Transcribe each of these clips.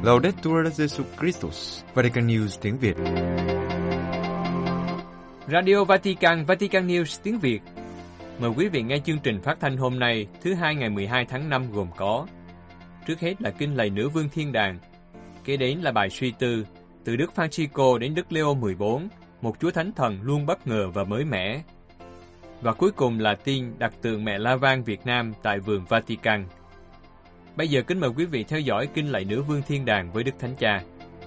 Laudetur Jesus Christus, Vatican News tiếng Việt. Radio Vatican, Vatican News tiếng Việt. Mời quý vị nghe chương trình phát thanh hôm nay, thứ Hai ngày 12 tháng 5 gồm có: trước hết là kinh lạy Nữ Vương Thiên Đàng, kế đến là bài suy tư từ Đức Francisco đến Đức Leo 14, một Chúa Thánh Thần luôn bất ngờ và mới mẻ. Và cuối cùng là tin đặt tượng Mẹ La Vang Việt Nam tại vườn Vatican. Bây giờ kính mời quý vị theo dõi kinh lạy Nữ Vương Thiên Đàng với Đức Thánh Cha.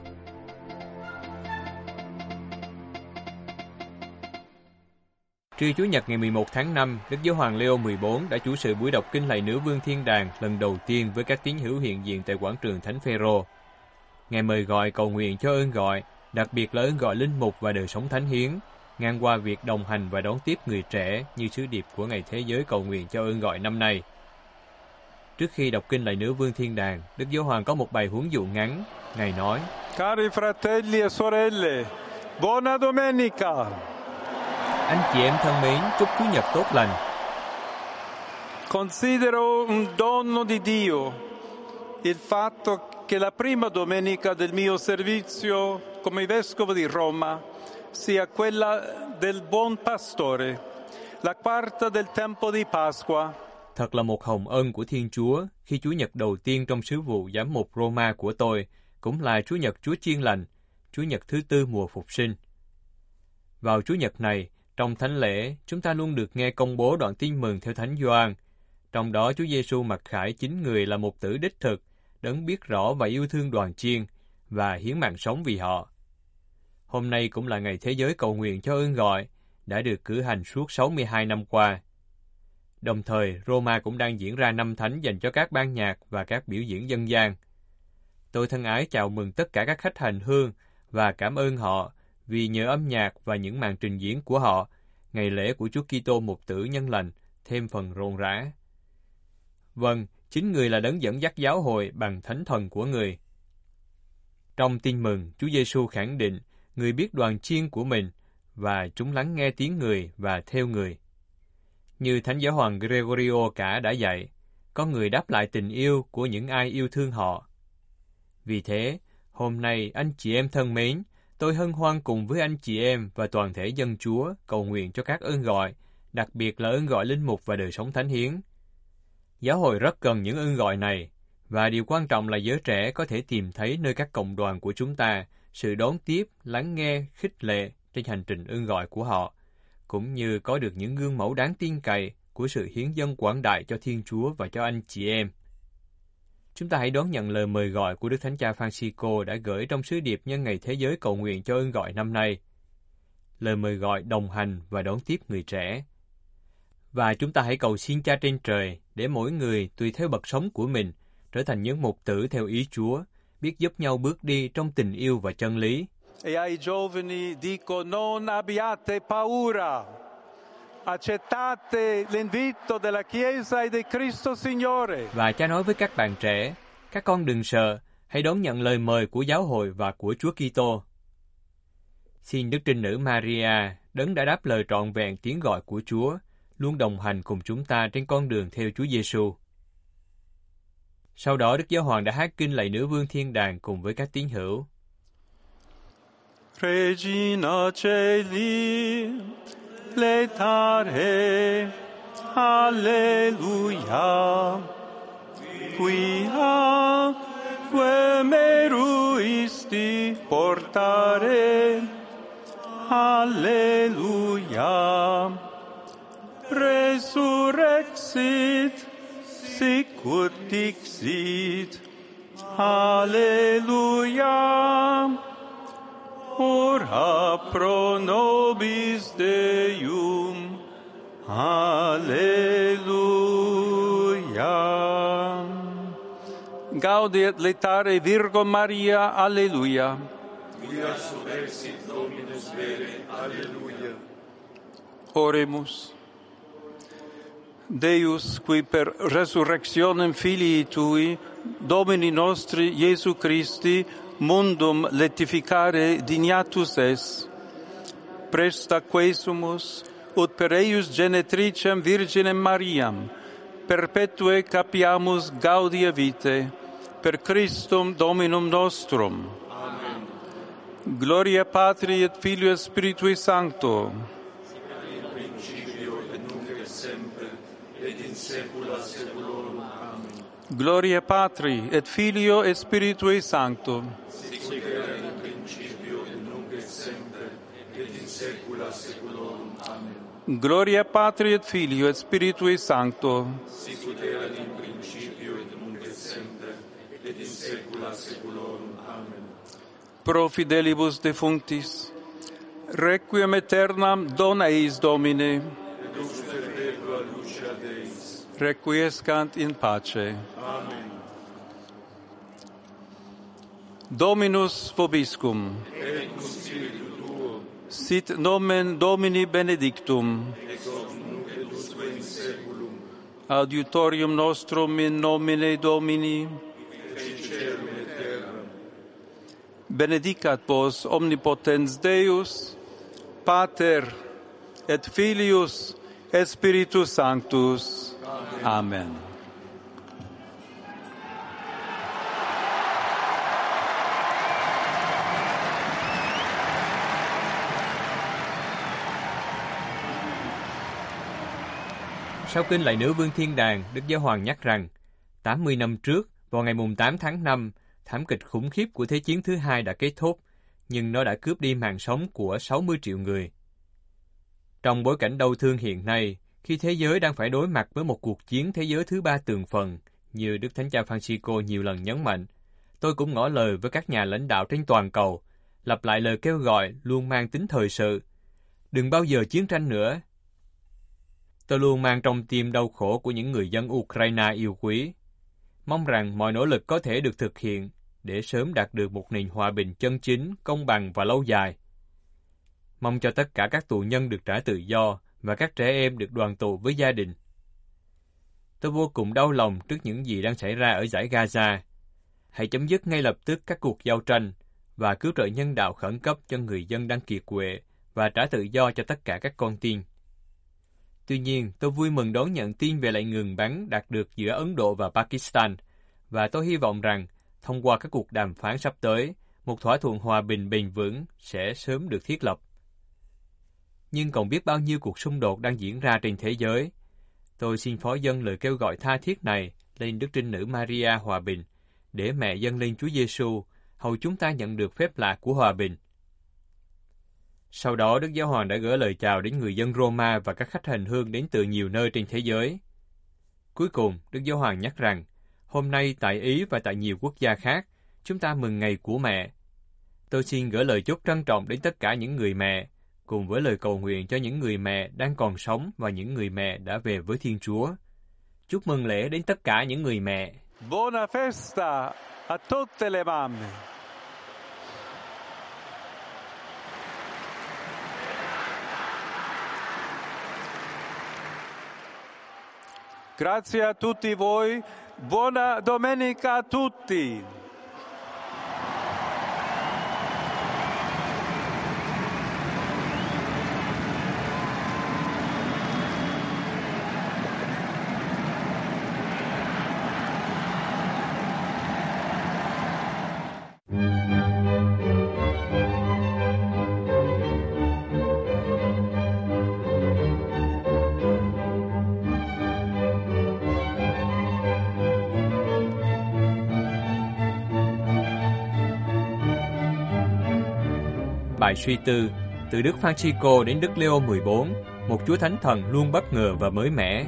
Trưa Chủ nhật ngày 11 tháng 5, Đức Giáo hoàng Leo 14 đã chủ sự buổi đọc kinh lạy Nữ Vương Thiên Đàng lần đầu tiên với các tín hữu hiện diện tại quảng trường Thánh Phêrô. Ngài mời gọi cầu nguyện cho ơn gọi, đặc biệt là ơn gọi linh mục và đời sống thánh hiến, ngang qua việc đồng hành và đón tiếp người trẻ như sứ điệp của Ngày Thế giới cầu nguyện cho ơn gọi năm nay. Trước khi đọc kinh lạy Nữ Vương Thiên Đàng, Đức Giáo hoàng có một bài huấn dụ ngắn. Ngài nói: Cari fratelli e sorelle, buona domenica. Anh chị em thân mến, chúc Chủ nhật tốt lành. Considero un dono di Dio il fatto che la prima domenica del mio servizio come vescovo di Roma sia quella del Buon Pastore, la quarta del tempo di Pasqua. Thật là một hồng ân của Thiên Chúa khi Chủ nhật đầu tiên trong sứ vụ giám mục Roma của tôi cũng là Chủ nhật Chúa Chiên Lành, Chủ nhật thứ tư mùa Phục sinh. Vào Chủ nhật này, trong thánh lễ, chúng ta luôn được nghe công bố đoạn tin mừng theo Thánh Gioan. Trong đó Chúa Giêsu mặc khải chính người là một tử đích thực, đấng biết rõ và yêu thương đoàn chiên và hiến mạng sống vì họ. Hôm nay cũng là Ngày Thế giới cầu nguyện cho ơn gọi, đã được cử hành suốt 62 năm qua. Đồng thời, Roma cũng đang diễn ra năm thánh dành cho các ban nhạc và các biểu diễn dân gian. Tôi thân ái chào mừng tất cả các khách hành hương và cảm ơn họ vì nhờ âm nhạc và những màn trình diễn của họ, ngày lễ của Chúa Kitô Mục Tử Nhân Lành thêm phần rộn rã. Vâng, chính người là đấng dẫn dắt giáo hội bằng thánh thần của người. Trong tin mừng, Chúa Giêsu khẳng định người biết đoàn chiên của mình và chúng lắng nghe tiếng người và theo người. Như Thánh Giáo hoàng Gregorio cả đã dạy, có người đáp lại tình yêu của những ai yêu thương họ. Vì thế, hôm nay anh chị em thân mến, tôi hân hoan cùng với anh chị em và toàn thể dân Chúa cầu nguyện cho các ơn gọi, đặc biệt là ơn gọi linh mục và đời sống thánh hiến. Giáo hội rất cần những ơn gọi này, và điều quan trọng là giới trẻ có thể tìm thấy nơi các cộng đoàn của chúng ta sự đón tiếp, lắng nghe, khích lệ trên hành trình ơn gọi của họ, cũng như có được những gương mẫu đáng tin cậy của sự hiến dâng quảng đại cho Thiên Chúa và cho anh chị em. Chúng ta hãy đón nhận lời mời gọi của Đức Thánh Cha Francisco đã gửi trong sứ điệp nhân Ngày Thế giới cầu nguyện cho ơn gọi năm nay. Lời mời gọi đồng hành và đón tiếp người trẻ. Và chúng ta hãy cầu xin Cha trên trời để mỗi người tùy theo bậc sống của mình trở thành những mục tử theo ý Chúa, biết giúp nhau bước đi trong tình yêu và chân lý. E ai giovani dico non abbiate paura. Accettate l'invito della Chiesa e di Cristo Signore. Và Cha nói với các bạn trẻ, các con đừng sợ, hãy đón nhận lời mời của giáo hội và của Chúa Kitô. Xin Đức Trinh Nữ Maria, đấng đã đáp lời trọn vẹn tiếng gọi của Chúa, luôn đồng hành cùng chúng ta trên con đường theo Chúa Giêsu. Sau đó, Đức Giáo hoàng đã hát kinh lạy Nữ Vương Thiên Đàng cùng với các tín hữu. Regina Celi, letare, alleluia, quia meruisti portare, alleluia, resurrexit, sicut dixit, alleluia, ora pro nobis Deum, alleluia. Gaudiet letare Virgo Maria, alleluia. Quia subexit Dominus vere, alleluia. Oremus. Deus, qui per resurrectionem Filii Tui, Domini nostri Iesu Christi, mundum letificare dignatus es, presta quesumus, ut per eius genetricem Virginem Mariam, perpetue capiamus gaudia vitae, per Christum Dominum nostrum. Amen. Gloria Patri et Filio et Spiritui Sancto. In principio et nunc et semper et in saecula saeculorum. Amen. Gloria Patri et Filio et Spiritui Sancto. Sic erat in principio et nunc et semper et in saecula saeculorum. Amen. Gloria Patri et Filio et Spiritui Sancto. Sic erat in principio et nunc et semper et in saecula saeculorum. Amen. Pro fidelibus defunctis, requiem aeternam dona eis Domine, Et lux perpetua lucia Deis. requiescant in pace. Amen. Dominus vobiscum, Et cum spiritu tuo, sit nomen Domini benedictum, ex hoc nunc et usque in saeculum, adiutorium nostrum in nomine Domini, cerum et terram. benedicat vos omnipotens Deus, Pater et Filius et Spiritus Sanctus. Amen. Sau kinh lạy nữ vương thiên đàng, Đức Giáo Hoàng nhắc rằng 80 năm trước, vào ngày 8 tháng 5, thảm kịch khủng khiếp của Thế chiến thứ hai đã kết thúc, nhưng nó đã cướp đi mạng sống của 60 triệu người. Trong bối cảnh đau thương hiện nay, khi thế giới đang phải đối mặt với một cuộc chiến thế giới thứ ba tường phần, như Đức Thánh Cha Francisco nhiều lần nhấn mạnh, tôi cũng ngỏ lời với các nhà lãnh đạo trên toàn cầu, lặp lại lời kêu gọi luôn mang tính thời sự. Đừng bao giờ chiến tranh nữa. Tôi luôn mang trong tim đau khổ của những người dân Ukraine yêu quý. Mong rằng mọi nỗ lực có thể được thực hiện để sớm đạt được một nền hòa bình chân chính, công bằng và lâu dài. Mong cho tất cả các tù nhân được trả tự do và các trẻ em được đoàn tụ với gia đình. Tôi vô cùng đau lòng trước những gì đang xảy ra ở dải Gaza. Hãy chấm dứt ngay lập tức các cuộc giao tranh và cứu trợ nhân đạo khẩn cấp cho người dân đang kiệt quệ và trả tự do cho tất cả các con tin. Tuy nhiên, tôi vui mừng đón nhận tin về lệnh ngừng bắn đạt được giữa Ấn Độ và Pakistan, và tôi hy vọng rằng, thông qua các cuộc đàm phán sắp tới, một thỏa thuận hòa bình bền vững sẽ sớm được thiết lập. Nhưng còn biết bao nhiêu cuộc xung đột đang diễn ra trên thế giới. Tôi xin phó dâng lời kêu gọi tha thiết này lên Đức Trinh Nữ Maria Hòa Bình, để mẹ dâng lên Chúa Giêsu, hầu chúng ta nhận được phép lạ của hòa bình. Sau đó, Đức Giáo Hoàng đã gửi lời chào đến người dân Roma và các khách hành hương đến từ nhiều nơi trên thế giới. Cuối cùng, Đức Giáo Hoàng nhắc rằng, hôm nay tại Ý và tại nhiều quốc gia khác, chúng ta mừng ngày của mẹ. Tôi xin gửi lời chúc trân trọng đến tất cả những người mẹ, cùng với lời cầu nguyện cho những người mẹ đang còn sống và những người mẹ đã về với Thiên Chúa. Chúc mừng lễ đến tất cả những người mẹ. Buona festa a tutte le mamme. Grazie a tutti voi, buona domenica a tutti. Bài suy tư, từ Đức Francisco đến Đức Leo 14, một Chúa Thánh Thần luôn bất ngờ và mới mẻ.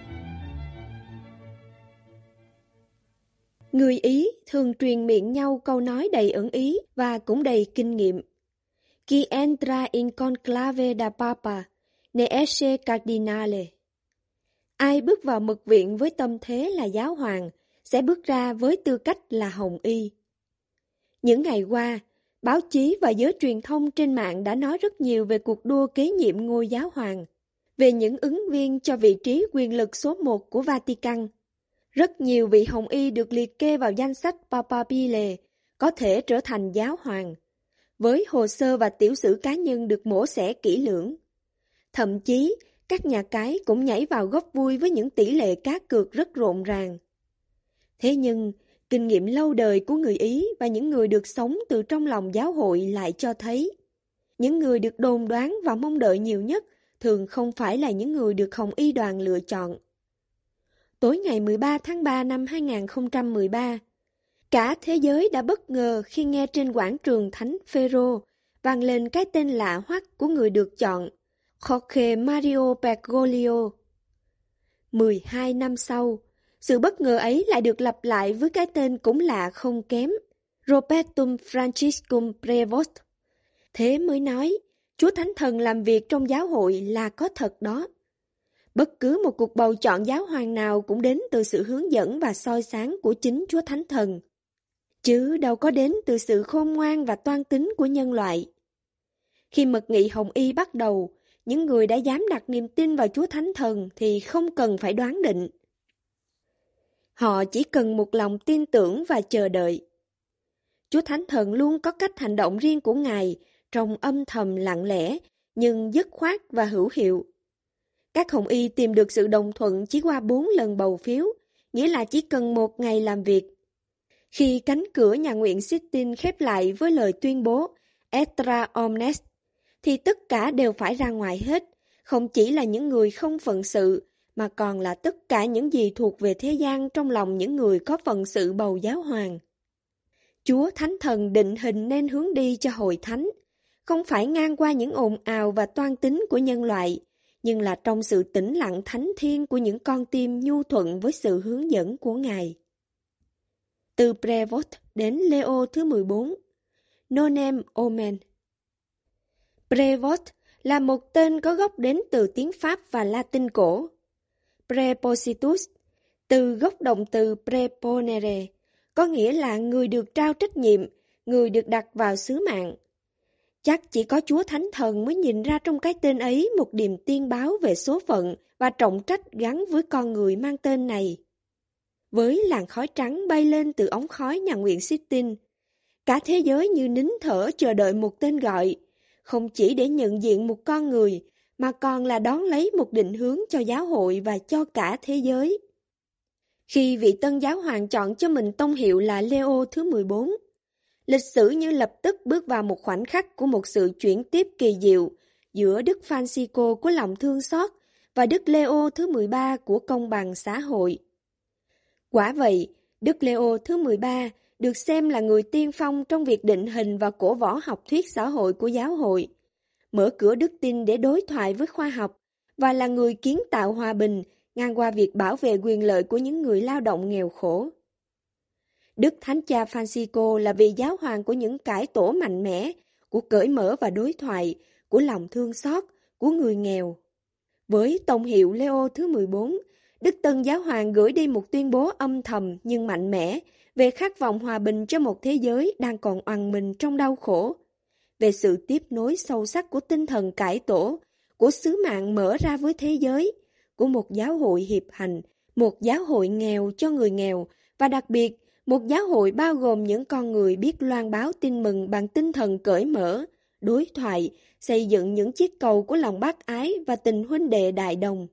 Người Ý thường truyền miệng nhau câu nói đầy ẩn ý và cũng đầy kinh nghiệm. Chi entra in conclave da Papa, ne esce cardinale. Ai bước vào mật viện với tâm thế là giáo hoàng, sẽ bước ra với tư cách là hồng y. Những ngày qua, báo chí và giới truyền thông trên mạng đã nói rất nhiều về cuộc đua kế nhiệm ngôi giáo hoàng, về những ứng viên cho vị trí quyền lực số 1 của Vatican. Rất nhiều vị hồng y được liệt kê vào danh sách Papabile có thể trở thành giáo hoàng, với hồ sơ và tiểu sử cá nhân được mổ xẻ kỹ lưỡng. Thậm chí, các nhà cái cũng nhảy vào góp vui với những tỷ lệ cá cược rất rộn ràng. Thế nhưng, Kinh nghiệm lâu đời của người Ý và những người được sống từ trong lòng giáo hội lại cho thấy, những người được đồn đoán và mong đợi nhiều nhất thường không phải là những người được Hồng Y đoàn lựa chọn. Tối ngày 13 tháng 3 năm 2013, cả thế giới đã bất ngờ khi nghe trên quảng trường Thánh Phêrô vang lên cái tên lạ hoắc của người được chọn, Jorge Mario Bergoglio. 12 năm sau, sự bất ngờ ấy lại được lặp lại với cái tên cũng lạ không kém, Robertum Franciscum Prevost. Thế mới nói, Chúa Thánh Thần làm việc trong giáo hội là có thật đó. Bất cứ một cuộc bầu chọn giáo hoàng nào cũng đến từ sự hướng dẫn và soi sáng của chính Chúa Thánh Thần, chứ đâu có đến từ sự khôn ngoan và toan tính của nhân loại. Khi mật nghị Hồng Y bắt đầu, những người đã dám đặt niềm tin vào Chúa Thánh Thần thì không cần phải đoán định. Họ chỉ cần một lòng tin tưởng và chờ đợi. Chúa Thánh Thần luôn có cách hành động riêng của Ngài, trong âm thầm lặng lẽ, nhưng dứt khoát và hữu hiệu. Các Hồng Y tìm được sự đồng thuận chỉ qua 4 lần bầu phiếu, nghĩa là chỉ cần 1 ngày làm việc. Khi cánh cửa nhà nguyện Sistine khép lại với lời tuyên bố Extra Omnes, thì tất cả đều phải ra ngoài hết, không chỉ là những người không phận sự, mà còn là tất cả những gì thuộc về thế gian trong lòng những người có phận sự bầu giáo hoàng. Chúa Thánh Thần định hình nên hướng đi cho hội thánh, không phải ngang qua những ồn ào và toan tính của nhân loại, nhưng là trong sự tĩnh lặng thánh thiêng của những con tim nhu thuận với sự hướng dẫn của Ngài. Từ Prevost đến Leo thứ 14, Nonem Omen. Prevost là một tên có gốc đến từ tiếng Pháp và Latin cổ. Prepositus, từ gốc động từ preponere, có nghĩa là người được trao trách nhiệm, người được đặt vào sứ mạng. Chắc chỉ có Chúa Thánh Thần mới nhìn ra trong cái tên ấy một điềm tiên báo về số phận và trọng trách gắn với con người mang tên này. Với làn khói trắng bay lên từ ống khói nhà nguyện Sistine, cả thế giới như nín thở chờ đợi một tên gọi, không chỉ để nhận diện một con người, mà còn là đón lấy một định hướng cho giáo hội và cho cả thế giới. Khi vị tân giáo hoàng chọn cho mình tông hiệu là Leo thứ 14, lịch sử như lập tức bước vào một khoảnh khắc của một sự chuyển tiếp kỳ diệu giữa Đức Francisco của lòng thương xót và Đức Leo thứ 13 của công bằng xã hội. Quả vậy, Đức Leo thứ 13 được xem là người tiên phong trong việc định hình và cổ võ học thuyết xã hội của giáo hội, mở cửa đức tin để đối thoại với khoa học, và là người kiến tạo hòa bình ngang qua việc bảo vệ quyền lợi của những người lao động nghèo khổ. Đức Thánh Cha Francisco là vị giáo hoàng của những cải tổ mạnh mẽ, của cởi mở và đối thoại, của lòng thương xót, của người nghèo. Với tông hiệu Leo thứ 14, Đức Tân Giáo Hoàng gửi đi một tuyên bố âm thầm nhưng mạnh mẽ về khát vọng hòa bình cho một thế giới đang còn oằn mình trong đau khổ, về sự tiếp nối sâu sắc của tinh thần cải tổ, của sứ mạng mở ra với thế giới, của một giáo hội hiệp hành, một giáo hội nghèo cho người nghèo, và đặc biệt, một giáo hội bao gồm những con người biết loan báo tin mừng bằng tinh thần cởi mở, đối thoại, xây dựng những chiếc cầu của lòng bác ái và tình huynh đệ đại đồng.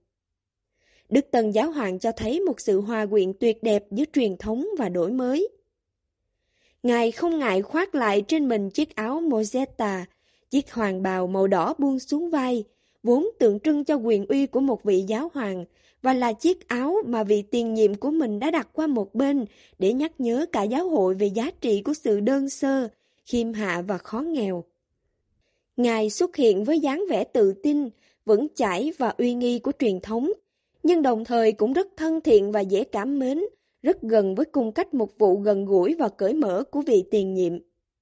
Đức Tân Giáo Hoàng cho thấy một sự hòa quyện tuyệt đẹp giữa truyền thống và đổi mới. Ngài không ngại khoác lại trên mình chiếc áo Mozetta, chiếc hoàng bào màu đỏ buông xuống vai, vốn tượng trưng cho quyền uy của một vị giáo hoàng, và là chiếc áo mà vị tiền nhiệm của mình đã đặt qua một bên để nhắc nhớ cả giáo hội về giá trị của sự đơn sơ, khiêm hạ và khó nghèo. Ngài xuất hiện với dáng vẻ tự tin, vững chãi và uy nghi của truyền thống, nhưng đồng thời cũng rất thân thiện và dễ cảm mến, rất gần với cung cách mục vụ gần gũi và cởi mở của vị tiền nhiệm.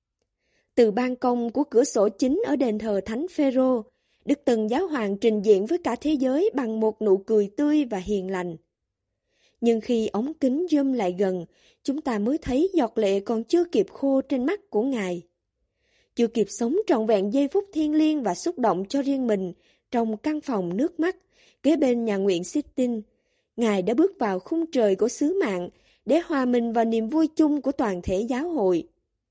Từ ban công của cửa sổ chính ở đền thờ Thánh Phêrô, Đức Tân Giáo Hoàng trình diện với cả thế giới bằng một nụ cười tươi và hiền lành. Nhưng khi ống kính zoom lại gần, chúng ta mới thấy giọt lệ còn chưa kịp khô trên mắt của Ngài. Chưa kịp sống trọn vẹn giây phút thiêng liêng và xúc động cho riêng mình trong căn phòng nước mắt kế bên nhà nguyện Sistine, Ngài đã bước vào khung trời của sứ mạng để hòa mình vào niềm vui chung của toàn thể giáo hội.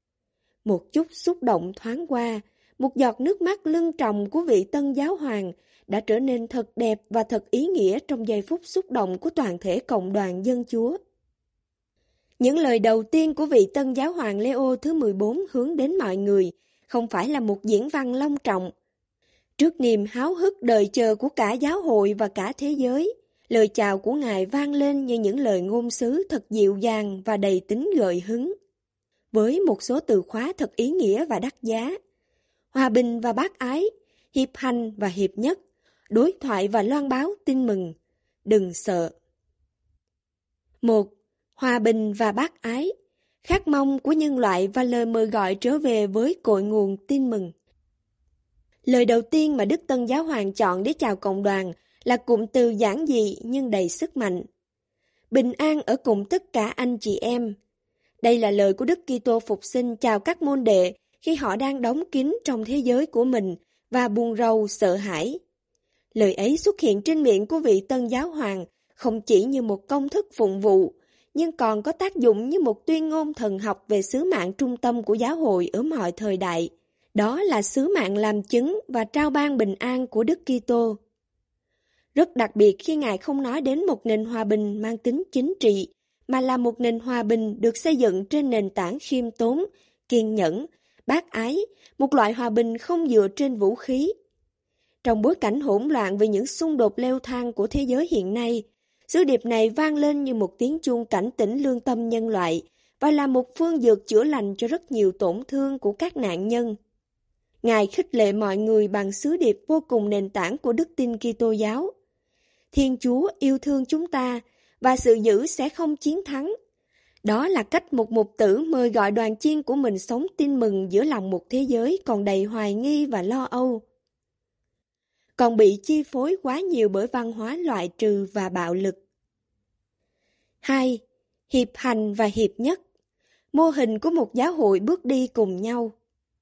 Một chút xúc động thoáng qua, một giọt nước mắt lưng tròng của vị tân giáo hoàng đã trở nên thật đẹp và thật ý nghĩa trong giây phút xúc động của toàn thể cộng đoàn dân Chúa. Những lời đầu tiên của vị tân giáo hoàng Leo thứ 14 hướng đến mọi người, không phải là một diễn văn long trọng. Trước niềm háo hức đợi chờ của cả giáo hội và cả thế giới, lời chào của Ngài vang lên như những lời ngôn sứ thật dịu dàng và đầy tính gợi hứng. Với một số từ khóa thật ý nghĩa và đắt giá: hòa bình và bác ái, hiệp hành và hiệp nhất, đối thoại và loan báo tin mừng, đừng sợ. 1. Hòa bình và bác ái, khát mong của nhân loại và lời mời gọi trở về với cội nguồn tin mừng. Lời đầu tiên mà Đức Tân Giáo Hoàng chọn để chào cộng đoàn là cụm từ giản dị nhưng đầy sức mạnh: bình an ở cùng tất cả anh chị em. Đây là lời của Đức Kitô Phục Sinh chào các môn đệ khi họ đang đóng kín trong thế giới của mình và buồn rầu sợ hãi. Lời ấy xuất hiện trên miệng của vị Tân Giáo Hoàng không chỉ như một công thức phụng vụ, nhưng còn có tác dụng như một tuyên ngôn thần học về sứ mạng trung tâm của giáo hội ở mọi thời đại. Đó là sứ mạng làm chứng và trao ban bình an của Đức Kitô. Rất đặc biệt khi Ngài không nói đến một nền hòa bình mang tính chính trị, mà là một nền hòa bình được xây dựng trên nền tảng khiêm tốn, kiên nhẫn, bác ái, một loại hòa bình không dựa trên vũ khí. Trong bối cảnh hỗn loạn về những xung đột leo thang của thế giới hiện nay, sứ điệp này vang lên như một tiếng chuông cảnh tỉnh lương tâm nhân loại và là một phương dược chữa lành cho rất nhiều tổn thương của các nạn nhân. Ngài khích lệ mọi người bằng sứ điệp vô cùng nền tảng của đức tin Kitô giáo: Thiên Chúa yêu thương chúng ta và sự dữ sẽ không chiến thắng. Đó là cách một mục tử mời gọi đoàn chiên của mình sống tin mừng giữa lòng một thế giới còn đầy hoài nghi và lo âu, còn bị chi phối quá nhiều bởi văn hóa loại trừ và bạo lực. 2. Hiệp hành và hiệp nhất, mô hình của một giáo hội bước đi cùng nhau.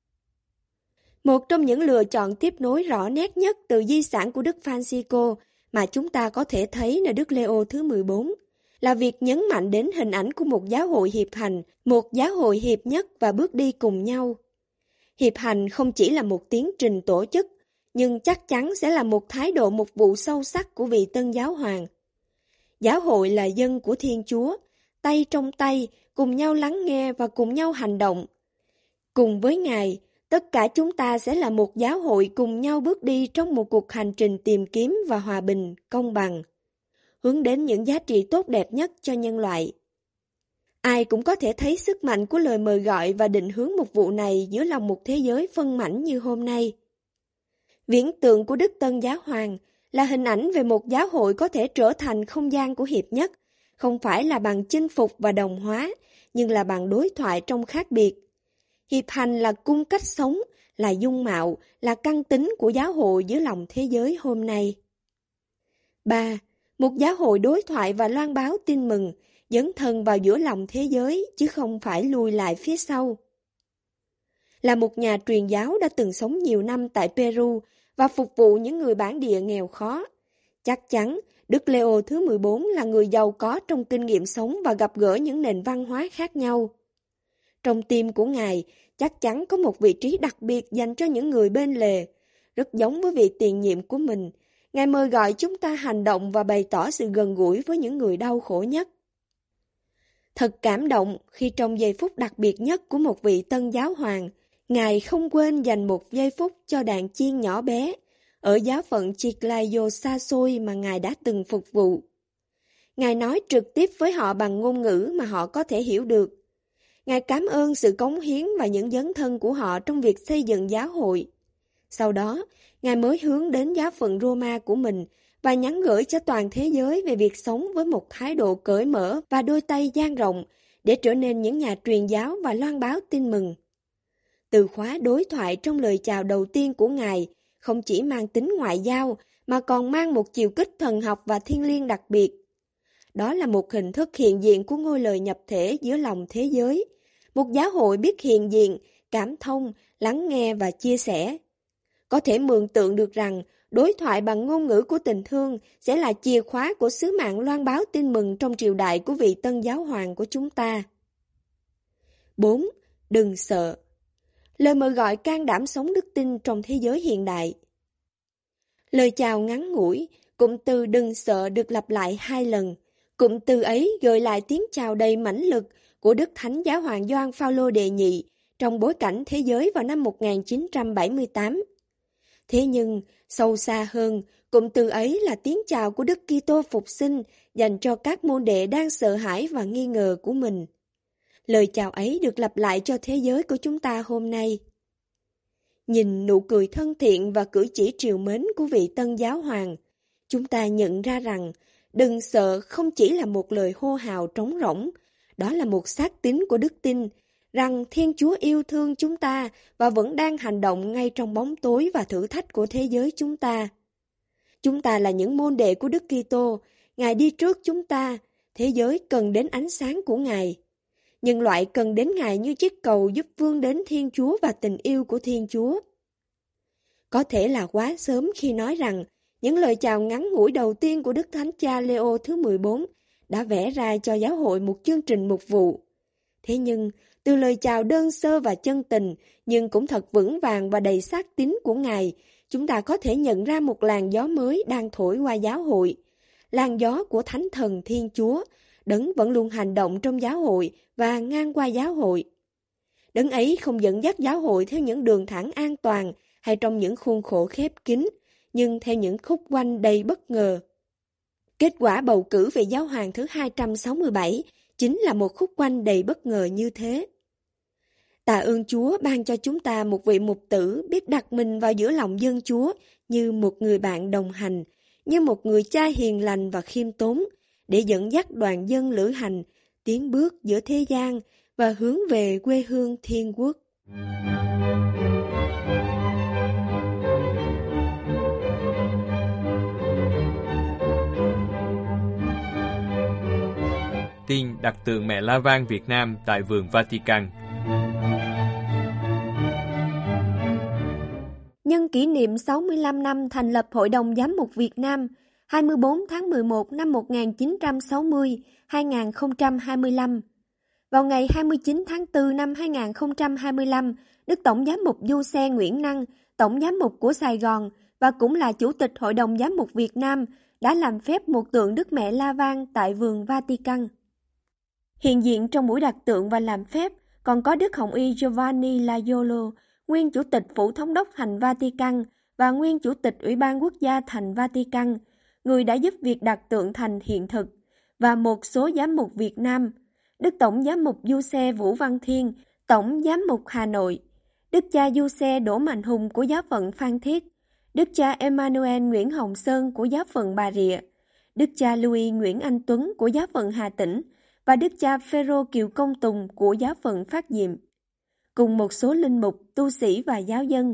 Một trong những lựa chọn tiếp nối rõ nét nhất từ di sản của Đức Francisco mà chúng ta có thể thấy nơi Đức Leo thứ 14 là việc nhấn mạnh đến hình ảnh của một giáo hội hiệp hành, một giáo hội hiệp nhất và bước đi cùng nhau. Hiệp hành không chỉ là một tiến trình tổ chức, nhưng chắc chắn sẽ là một thái độ mục vụ sâu sắc của vị Tân Giáo Hoàng. Giáo hội là dân của Thiên Chúa, tay trong tay, cùng nhau lắng nghe và cùng nhau hành động. Cùng với Ngài, tất cả chúng ta sẽ là một giáo hội cùng nhau bước đi trong một cuộc hành trình tìm kiếm và hòa bình, công bằng, hướng đến những giá trị tốt đẹp nhất cho nhân loại. Ai cũng có thể thấy sức mạnh của lời mời gọi và định hướng mục vụ này giữa lòng một thế giới phân mảnh như hôm nay. Viễn tượng của Đức Tân Giáo Hoàng là hình ảnh về một giáo hội có thể trở thành không gian của hiệp nhất, không phải là bằng chinh phục và đồng hóa, nhưng là bằng đối thoại trong khác biệt. Hiệp hành là cung cách sống, là dung mạo, là căn tính của giáo hội giữa lòng thế giới hôm nay. 3. Một giáo hội đối thoại và loan báo tin mừng, dấn thân vào giữa lòng thế giới, chứ không phải lùi lại phía sau. Là một nhà truyền giáo đã từng sống nhiều năm tại Peru và phục vụ những người bản địa nghèo khó, chắc chắn Đức Leo thứ 14 là người giàu có trong kinh nghiệm sống và gặp gỡ những nền văn hóa khác nhau. Trong tim của Ngài chắc chắn có một vị trí đặc biệt dành cho những người bên lề, rất giống với vị tiền nhiệm của mình. Ngài mời gọi chúng ta hành động và bày tỏ sự gần gũi với những người đau khổ nhất. Thật cảm động khi trong giây phút đặc biệt nhất của một vị Tân Giáo Hoàng, Ngài không quên dành một giây phút cho đàn chiên nhỏ bé ở giáo phận Chiclayo xa xôi mà Ngài đã từng phục vụ. Ngài nói trực tiếp với họ bằng ngôn ngữ mà họ có thể hiểu được. Ngài cảm ơn sự cống hiến và những dấn thân của họ trong việc xây dựng giáo hội. Sau đó, Ngài mới hướng đến giáo phận Roma của mình và nhắn gửi cho toàn thế giới về việc sống với một thái độ cởi mở và đôi tay dang rộng để trở nên những nhà truyền giáo và loan báo tin mừng. Từ khóa đối thoại trong lời chào đầu tiên của Ngài không chỉ mang tính ngoại giao mà còn mang một chiều kích thần học và thiêng liêng đặc biệt. Đó là một hình thức hiện diện của ngôi lời nhập thể giữa lòng thế giới, một giáo hội biết hiện diện, cảm thông, lắng nghe và chia sẻ. Có thể mường tượng được rằng đối thoại bằng ngôn ngữ của tình thương sẽ là chìa khóa của sứ mạng loan báo tin mừng trong triều đại của vị Tân Giáo Hoàng của chúng ta. 4. Đừng sợ. Lời mời gọi can đảm sống đức tin trong thế giới hiện đại. Lời chào ngắn ngủi, cụm từ đừng sợ được lặp lại 2 lần, Cụm từ ấy gợi lại tiếng chào đầy mãnh lực của Đức Thánh Giáo hoàng Gioan Phaolô đệ nhị trong bối cảnh thế giới vào năm 1978. Thế nhưng, sâu xa hơn, cụm từ ấy là tiếng chào của Đức Kitô phục sinh dành cho các môn đệ đang sợ hãi và nghi ngờ của mình. Lời chào ấy được lặp lại cho thế giới của chúng ta hôm nay. Nhìn nụ cười thân thiện và cử chỉ trìu mến của vị Tân Giáo hoàng, chúng ta nhận ra rằng đừng sợ không chỉ là một lời hô hào trống rỗng, đó là một xác tín của đức tin, rằng Thiên Chúa yêu thương chúng ta và vẫn đang hành động ngay trong bóng tối và thử thách của thế giới chúng ta. Chúng ta là những môn đệ của Đức Kitô, Ngài đi trước chúng ta, thế giới cần đến ánh sáng của Ngài. Nhân loại cần đến Ngài như chiếc cầu giúp vươn đến Thiên Chúa và tình yêu của Thiên Chúa. Có thể là quá sớm khi nói rằng những lời chào ngắn ngủi đầu tiên của Đức Thánh Cha Leo thứ 14 đã vẽ ra cho giáo hội một chương trình mục vụ. Thế nhưng, từ lời chào đơn sơ và chân tình, nhưng cũng thật vững vàng và đầy xác tín của Ngài, chúng ta có thể nhận ra một làn gió mới đang thổi qua giáo hội. Làn gió của Thánh Thần Thiên Chúa, Đấng vẫn luôn hành động trong giáo hội và ngang qua giáo hội. Đấng ấy không dẫn dắt giáo hội theo những đường thẳng an toàn hay trong những khuôn khổ khép kín, nhưng theo những khúc quanh đầy bất ngờ. Kết quả bầu cử về giáo hoàng thứ 267 chính là một khúc quanh đầy bất ngờ như thế. Tạ ơn Chúa ban cho chúng ta một vị mục tử biết đặt mình vào giữa lòng dân Chúa như một người bạn đồng hành, như một người cha hiền lành và khiêm tốn, để dẫn dắt đoàn dân lữ hành, tiến bước giữa thế gian và hướng về quê hương thiên quốc. Tin đặt tượng Mẹ La Vang Việt Nam tại Vườn Vatican. Nhân kỷ niệm 65 năm thành lập Hội đồng Giám mục Việt Nam, 24 tháng 11 năm 1960, 2025. Vào ngày 29 tháng 4 năm 2025, Đức Tổng Giám mục Du Xe Nguyễn Năng, Tổng Giám mục của Sài Gòn và cũng là Chủ tịch Hội đồng Giám mục Việt Nam đã làm phép một tượng Đức Mẹ La Vang tại Vườn Vatican. Hiện diện trong buổi đặt tượng và làm phép còn có Đức Hồng Y Giovanni Laiolo, nguyên Chủ tịch Phủ Thống đốc Thành Vatican và nguyên Chủ tịch Ủy ban Quốc gia Thành Vatican, người đã giúp việc đặt tượng thành hiện thực, và một số giám mục Việt Nam, Đức Tổng Giám mục Du Xe Vũ Văn Thiên, Tổng Giám mục Hà Nội, Đức cha Du Xe Đỗ Mạnh Hùng của Giáo phận Phan Thiết, Đức cha Emmanuel Nguyễn Hồng Sơn của Giáo phận Bà Rịa, Đức cha Louis Nguyễn Anh Tuấn của Giáo phận Hà Tĩnh và Đức cha Phêrô Kiều Công Tùng của Giáo phận Phát Diệm, cùng một số linh mục, tu sĩ và giáo dân.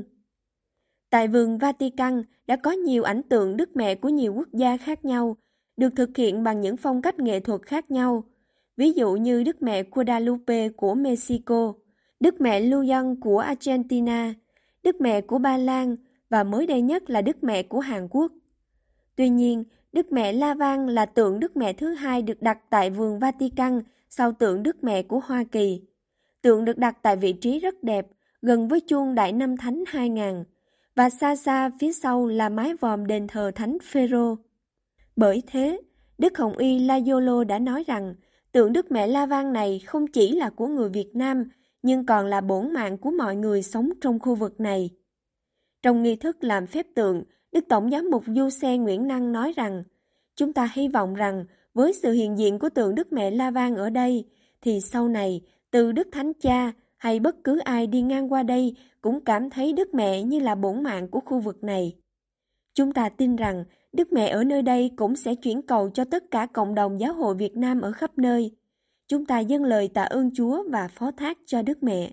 Tại Vườn Vatican đã có nhiều ảnh tượng Đức Mẹ của nhiều quốc gia khác nhau, được thực hiện bằng những phong cách nghệ thuật khác nhau, ví dụ như Đức Mẹ Guadalupe của Mexico, Đức Mẹ Luyan của Argentina, Đức Mẹ của Ba Lan và mới đây nhất là Đức Mẹ của Hàn Quốc. Tuy nhiên, Đức Mẹ La Vang là tượng Đức Mẹ thứ hai được đặt tại Vườn Vatican sau tượng Đức Mẹ của Hoa Kỳ. Tượng được đặt tại vị trí rất đẹp, gần với chuông Đại Năm Thánh 2000, và xa xa phía sau là mái vòm đền thờ Thánh Phêrô. Bởi thế, Đức Hồng Y Laiolo đã nói rằng tượng Đức Mẹ La Vang này không chỉ là của người Việt Nam, nhưng còn là bổn mạng của mọi người sống trong khu vực này. Trong nghi thức làm phép tượng, Đức Tổng Giám mục Du Xe Nguyễn Năng nói rằng, chúng ta hy vọng rằng với sự hiện diện của tượng Đức Mẹ La Vang ở đây, thì sau này, từ Đức Thánh Cha hay bất cứ ai đi ngang qua đây cũng cảm thấy Đức Mẹ như là bổn mạng của khu vực này. Chúng ta tin rằng Đức Mẹ ở nơi đây cũng sẽ chuyển cầu cho tất cả cộng đồng giáo hội Việt Nam ở khắp nơi. Chúng ta dâng lời tạ ơn Chúa và phó thác cho Đức Mẹ.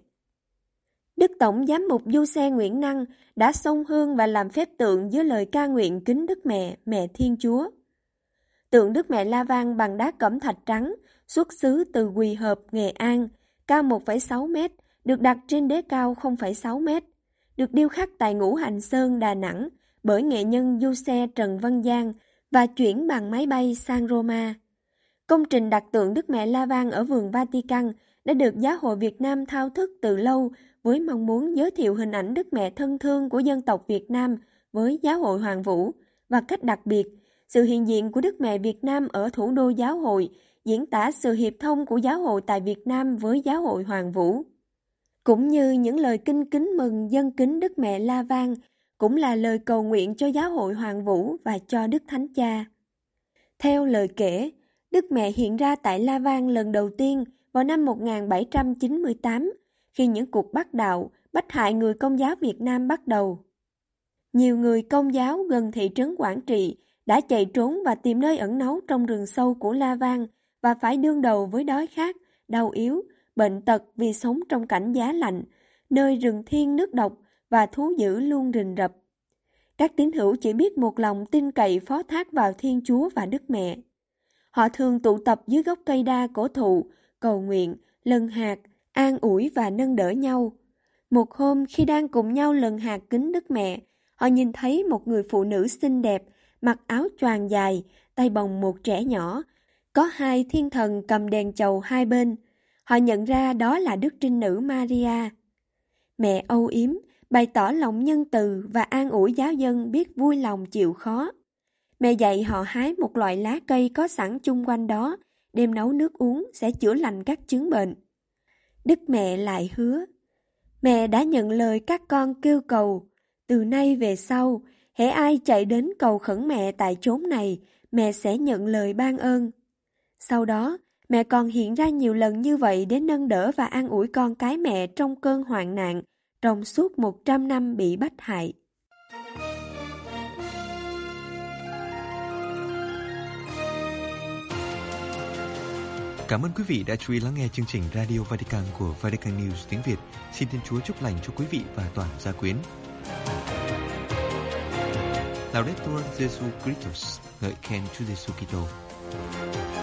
Đức Tổng Giám mục Du Xe Nguyễn Năng đã xông hương và làm phép tượng dưới lời ca nguyện kính Đức Mẹ, Mẹ Thiên Chúa. Tượng Đức Mẹ La Vang bằng đá cẩm thạch trắng, xuất xứ từ Quỳ Hợp, Nghệ An, cao 1,6 m, được đặt trên đế cao 0,6 m, được điêu khắc tại Ngũ Hành Sơn, Đà Nẵng bởi nghệ nhân Du Xe Trần Văn Giang và chuyển bằng máy bay sang Roma. Công trình đặt tượng Đức Mẹ La Vang ở Vườn Vatican đã được Giáo hội Việt Nam thao thức từ lâu với mong muốn giới thiệu hình ảnh Đức Mẹ thân thương của dân tộc Việt Nam với Giáo hội Hoàn Vũ, và cách đặc biệt Sự hiện diện của Đức Mẹ Việt Nam ở thủ đô giáo hội diễn tả sự hiệp thông của giáo hội tại Việt Nam với giáo hội Hoàng Vũ. Cũng như những lời kinh kính mừng dâng kính Đức Mẹ La Vang, cũng là lời cầu nguyện cho giáo hội Hoàng Vũ và cho Đức Thánh Cha. Theo lời kể, Đức Mẹ hiện ra tại La Vang lần đầu tiên vào năm 1798, khi những cuộc bắt đạo, bách hại người Công giáo Việt Nam bắt đầu. Nhiều người Công giáo gần thị trấn Quảng Trị đã chạy trốn và tìm nơi ẩn náu trong rừng sâu của La Vang và phải đương đầu với đói khát, đau yếu, bệnh tật vì sống trong cảnh giá lạnh, nơi rừng thiên nước độc và thú dữ luôn rình rập. Các tín hữu chỉ biết một lòng tin cậy phó thác vào Thiên Chúa và Đức Mẹ. Họ thường tụ tập dưới gốc cây đa cổ thụ, cầu nguyện, lần hạt, an ủi và nâng đỡ nhau. Một hôm khi đang cùng nhau lần hạt kính Đức Mẹ, họ nhìn thấy một người phụ nữ xinh đẹp, mặc áo choàng dài, tay bồng một trẻ nhỏ, có hai thiên thần cầm đèn chầu hai bên. Họ nhận ra đó là Đức Trinh Nữ Maria. Mẹ âu yếm, bày tỏ lòng nhân từ và an ủi giáo dân biết vui lòng chịu khó. Mẹ dạy họ hái một loại lá cây có sẵn chung quanh đó, đem nấu nước uống sẽ chữa lành các chứng bệnh. Đức Mẹ lại hứa, mẹ đã nhận lời các con kêu cầu. Từ nay về sau, hễ ai chạy đến cầu khẩn mẹ tại chốn này, mẹ sẽ nhận lời ban ơn. Sau đó, mẹ còn hiện ra nhiều lần như vậy để nâng đỡ và an ủi con cái mẹ trong cơn hoạn nạn, trong suốt 100 năm bị bách hại. Cảm ơn quý vị đã chú ý lắng nghe chương trình Radio Vatican của Vatican News tiếng Việt. Xin Thiên Chúa chúc lành cho quý vị và toàn gia quyến. Laudetur Jesus Christus, ngợi khen Chúa Giêsu Kitô.